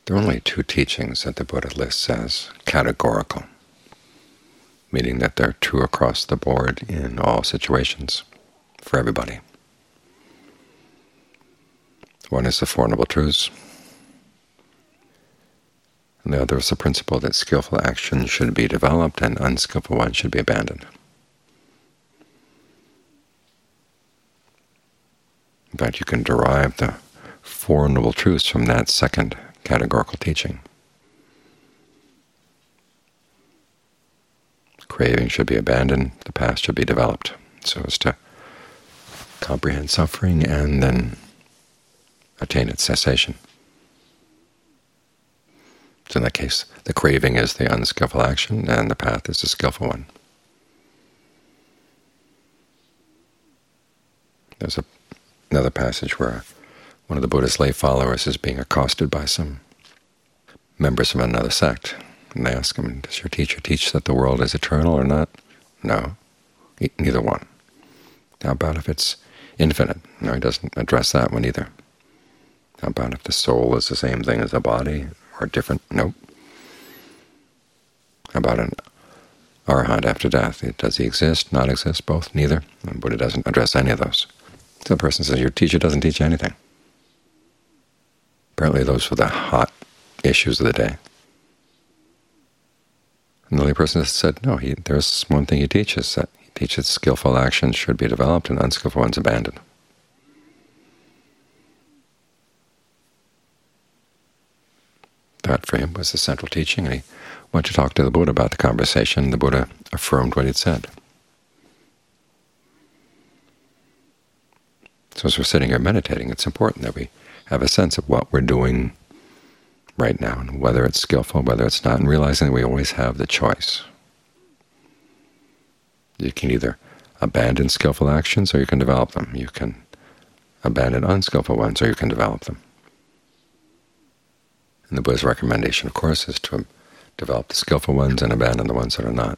There are only two teachings that the Buddha lists as categorical, meaning that they're true across the board in all situations for everybody. One is the Four Noble Truths, and the other is the principle that skillful action should be developed and unskillful ones should be abandoned. In fact, you can derive the Four Noble Truths from that second categorical teaching. Craving should be abandoned, the past should be developed, so as to comprehend suffering and then attain its cessation. So in that case, the craving is the unskillful action, and the path is the skillful one. There's another passage where one of the Buddha's lay followers is being accosted by some members from another sect, and they ask him, does your teacher teach that the world is eternal or not? No, neither one. How about if it's infinite? No, he doesn't address that one either. How about if the soul is the same thing as the body, or different? Nope. How about an arhat after death? Does he exist, not exist, both? Neither. The Buddha doesn't address any of those. So the person says, your teacher doesn't teach anything. Apparently those were the hot issues of the day. And the lay person said, no, there's one thing he teaches, that he teaches skillful actions should be developed and unskillful ones abandoned. That for him was the central teaching, and he went to talk to the Buddha about the conversation. The Buddha affirmed what he'd said. So as we're sitting here meditating, it's important that we have a sense of what we're doing right now, and whether it's skillful, whether it's not, and realizing that we always have the choice. You can either abandon skillful actions or you can develop them. You can abandon unskillful ones or you can develop them. And the Buddha's recommendation, of course, is to develop the skillful ones and abandon the ones that are not.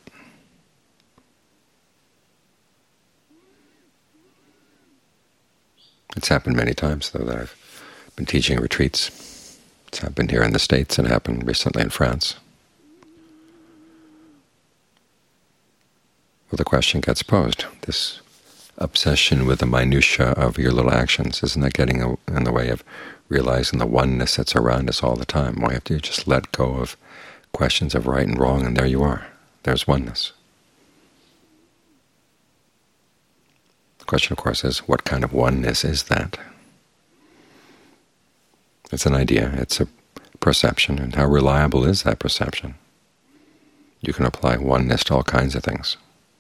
It's happened many times, though, that I've been teaching retreats. It's happened here in the States and happened recently in France. Well, the question gets posed, this obsession with the minutiae of your little actions, isn't that getting in the way of realizing the oneness that's around us all the time? Why have you just let go of questions of right and wrong, and there you are. There's oneness. The question, of course, is what kind of oneness is that? It's an idea, it's a perception, and how reliable is that perception? You can apply oneness to all kinds of things.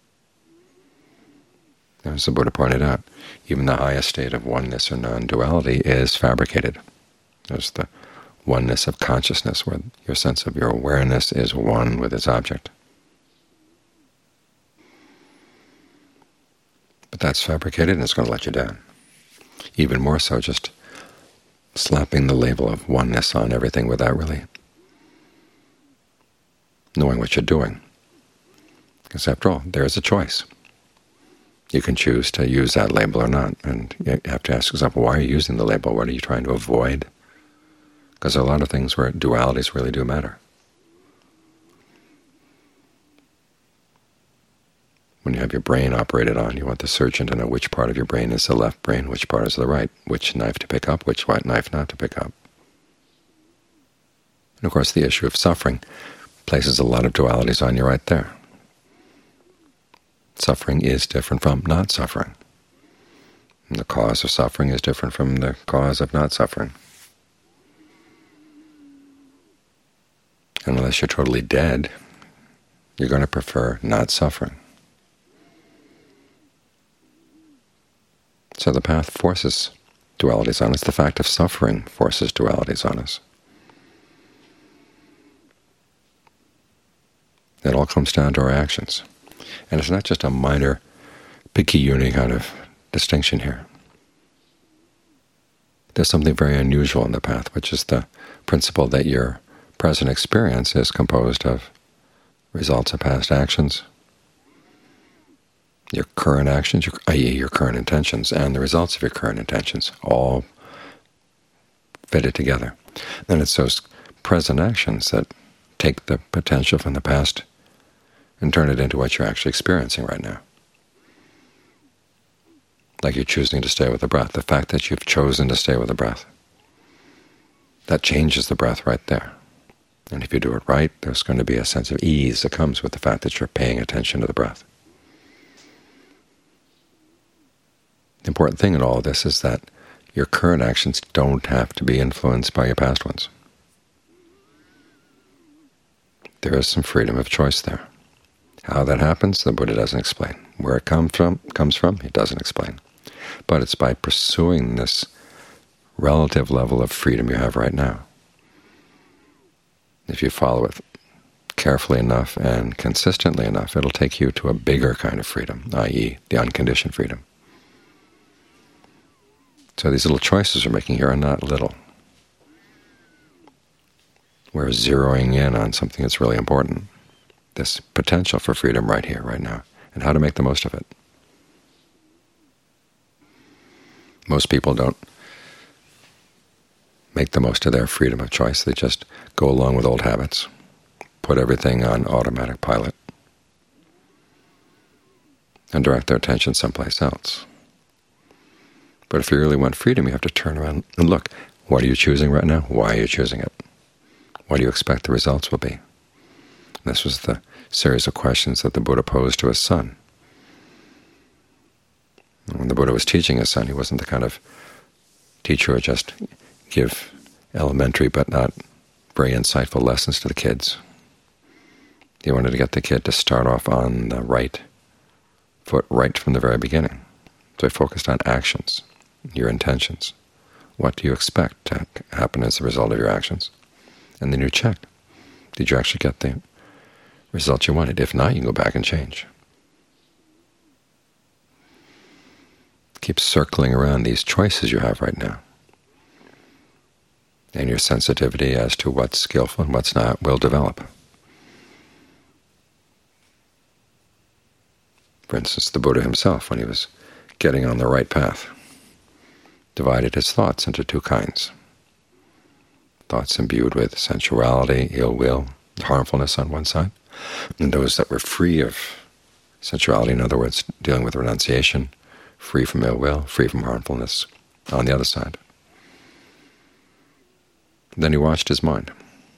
As the Buddha pointed out, even the highest state of oneness or non-duality is fabricated. There's the oneness of consciousness, where your sense of your awareness is one with its object. But that's fabricated and it's going to let you down. Even more so just slapping the label of oneness on everything without really knowing what you're doing. Because after all, there is a choice. You can choose to use that label or not, and you have to ask yourself, why are you using the label? What are you trying to avoid? Because there are a lot of things where dualities really do matter. When you have your brain operated on, you want the surgeon to know which part of your brain is the left brain, which part is the right, which knife to pick up, which knife not to pick up. And of course the issue of suffering places a lot of dualities on you right there. Suffering is different from not suffering. And the cause of suffering is different from the cause of not suffering. And unless you're totally dead, you're going to prefer not suffering. So the path forces dualities on us. The fact of suffering forces dualities on us. It all comes down to our actions. And it's not just a minor picayune kind of distinction here. There's something very unusual in the path, which is the principle that your present experience is composed of results of past actions, your current actions, i.e. your current intentions, and the results of your current intentions, all fitted together. Then it's those present actions that take the potential from the past and turn it into what you're actually experiencing right now. Like you're choosing to stay with the breath. The fact that you've chosen to stay with the breath, that changes the breath right there. And if you do it right, there's going to be a sense of ease that comes with the fact that you're paying attention to the breath. The important thing in all of this is that your current actions don't have to be influenced by your past ones. There is some freedom of choice there. How that happens, the Buddha doesn't explain. Where it comes from, he doesn't explain. But it's by pursuing this relative level of freedom you have right now. If you follow it carefully enough and consistently enough, it'll take you to a bigger kind of freedom, i.e. the unconditioned freedom. So these little choices we're making here are not little. We're zeroing in on something that's really important, this potential for freedom right here, right now, and how to make the most of it. Most people don't make the most of their freedom of choice. They just go along with old habits, put everything on automatic pilot, and direct their attention someplace else. But if you really want freedom, you have to turn around and look. What are you choosing right now? Why are you choosing it? What do you expect the results will be? And this was the series of questions that the Buddha posed to his son. When the Buddha was teaching his son, he wasn't the kind of teacher who would just give elementary but not very insightful lessons to the kids. He wanted to get the kid to start off on the right foot right from the very beginning. So he focused on actions, your intentions. What do you expect to happen as a result of your actions? And then you checked. Did you actually get the result you wanted? If not, you can go back and change. Keep circling around these choices you have right now. And your sensitivity as to what's skillful and what's not will develop. For instance, the Buddha himself, when he was getting on the right path, divided his thoughts into two kinds. Thoughts imbued with sensuality, ill will, harmfulness on one side, and those that were free of sensuality, in other words, dealing with renunciation, free from ill will, free from harmfulness, on the other side. Then he watched his mind.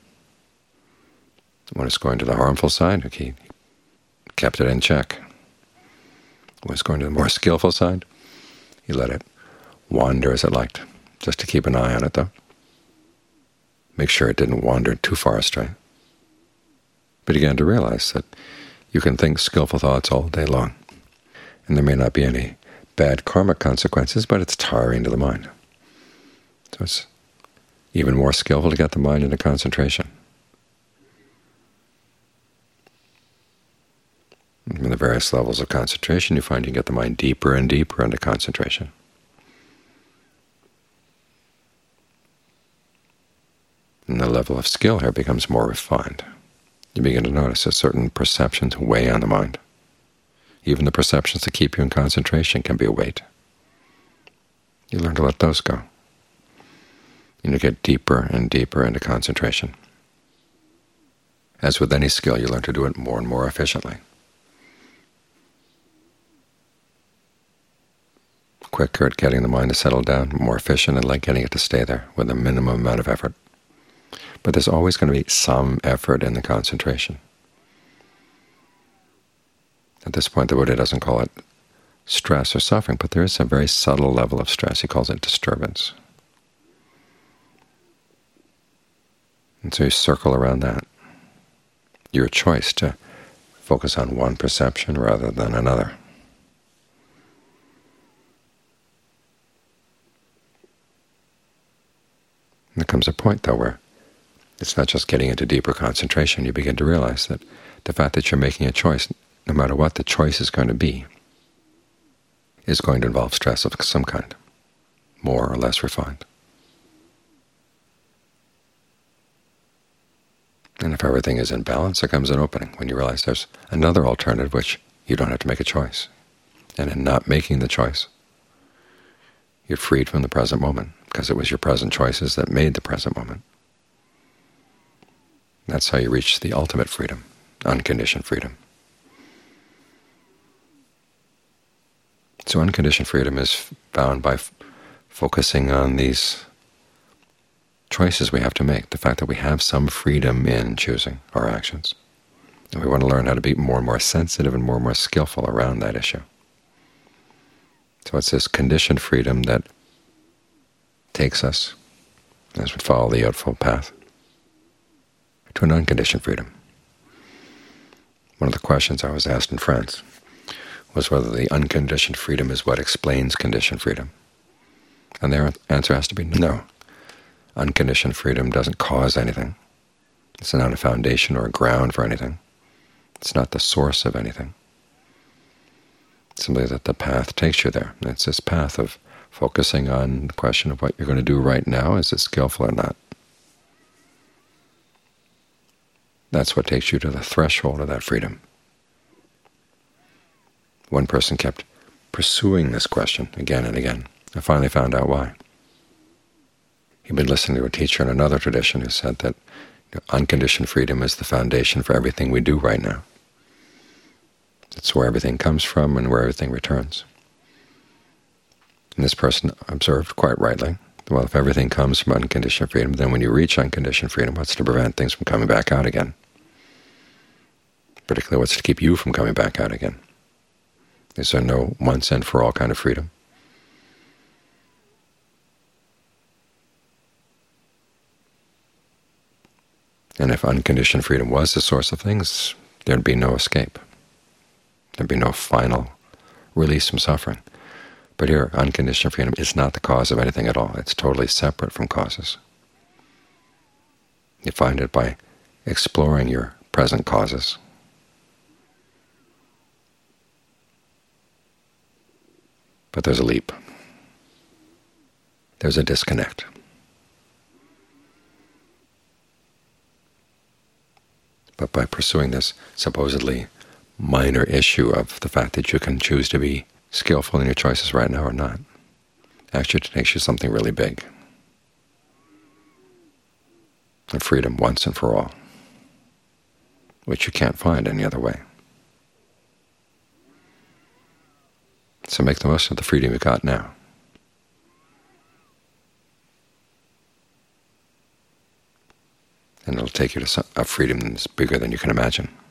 When it's going to the harmful side, he kept it in check. When it's going to the more skillful side, he let it wander as it liked, just to keep an eye on it, though. Make sure it didn't wander too far astray. But he began to realize that you can think skillful thoughts all day long, and there may not be any bad karmic consequences, but it's tiring to the mind. So it's even more skillful to get the mind into concentration. In the various levels of concentration, you find you get the mind deeper and deeper into concentration. And the level of skill here becomes more refined. You begin to notice that certain perceptions weigh on the mind. Even the perceptions that keep you in concentration can be a weight. You learn to let those go. And you get deeper and deeper into concentration. As with any skill, you learn to do it more and more efficiently. Quicker at getting the mind to settle down, more efficient at like getting it to stay there with a minimum amount of effort. But there's always going to be some effort in the concentration. At this point, the Buddha doesn't call it stress or suffering, but there is a very subtle level of stress. He calls it disturbance. And so you circle around that. Your choice to focus on one perception rather than another. And there comes a point, though, where it's not just getting into deeper concentration. You begin to realize that the fact that you're making a choice, no matter what the choice is going to be, is going to involve stress of some kind, more or less refined. And if everything is in balance, there comes an opening when you realize there's another alternative which you don't have to make a choice. And in not making the choice, you're freed from the present moment, because it was your present choices that made the present moment. That's how you reach the ultimate freedom, unconditioned freedom. So unconditioned freedom is found by focusing on these choices we have to make, the fact that we have some freedom in choosing our actions. And we want to learn how to be more and more sensitive and more skillful around that issue. So it's this conditioned freedom that takes us, as we follow the Eightfold Path, to an unconditioned freedom. One of the questions I was asked in France was whether the unconditioned freedom is what explains conditioned freedom. And their answer has to be no. Unconditioned freedom doesn't cause anything. It's not a foundation or a ground for anything. It's not the source of anything. It's simply that the path takes you there. And it's this path of focusing on the question of what you're going to do right now. Is it skillful or not? That's what takes you to the threshold of that freedom. One person kept pursuing this question again and again. I finally found out why. He'd been listening to a teacher in another tradition who said that unconditioned freedom is the foundation for everything we do right now. It's where everything comes from and where everything returns. And this person observed quite rightly, well, if everything comes from unconditioned freedom, then when you reach unconditioned freedom, what's to prevent things from coming back out again? Particularly, what's to keep you from coming back out again? Is there no once and for all kind of freedom? And if unconditioned freedom was the source of things, there'd be no escape. There'd be no final release from suffering. But here, unconditioned freedom is not the cause of anything at all. It's totally separate from causes. You find it by exploring your present causes. But there's a leap. There's a disconnect. But by pursuing this supposedly minor issue of the fact that you can choose to be skillful in your choices right now or not, actually it takes you something really big. A freedom once and for all, which you can't find any other way. So make the most of the freedom you've got now. And it'll take you to a freedom that's bigger than you can imagine.